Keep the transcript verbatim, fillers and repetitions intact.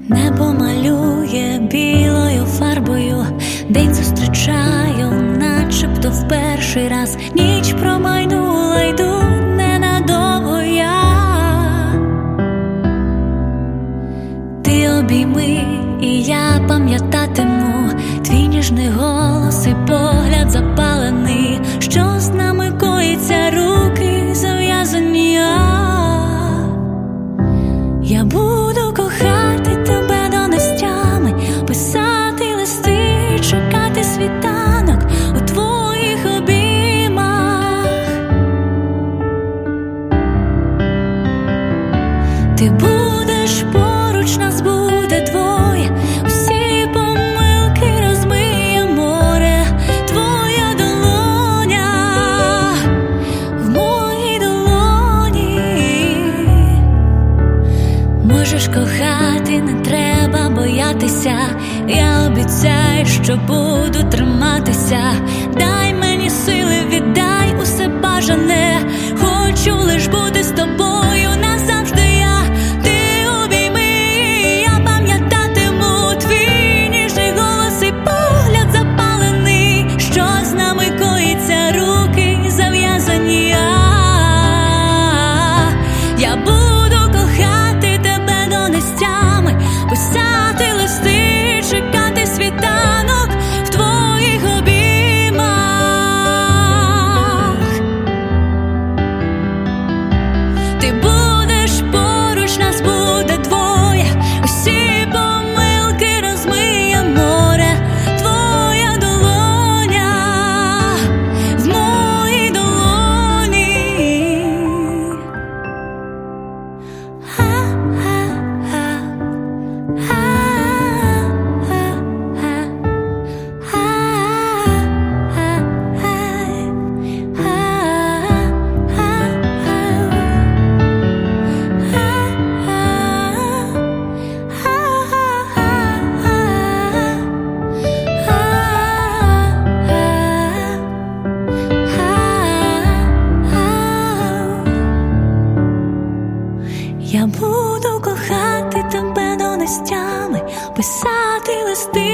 Небо малює білою фарбою, день зустрічаю, начебто в перший раз. Ніч промайнула, йду ненадовго я. Ти обійми, і я пам'ятатиму твій ніжний голос і погляд запалений. Що з нами коїться, руки зав'язані. Я буду кохати тебе до нестями, писати листи, чекати світанок у твоїх обіймах. Ти будеш поруч, нас буде двоє, усі помилки розмиє море. Твоя долоня в моїй долоні. Можеш кохати, не треба боятися. Я обіцяю, що буду триматися. Дай мені сили, віддай усе бажане. Хочу лиш бути з тобою назавжди я. Ти обійми, я пам'ятатиму твій ніжний голос і погляд запалений. Що з нами коїться, руки зав'язані. Я буду кохати тебе до нестями, писати листи, чекати світанок в твоїх обіймах. Ти будеш поруч, нас буде двоє, усі помилки розмиє море. Твоя долоня в моїй долоні. Я буду кохати тебе до нестями, писати листи,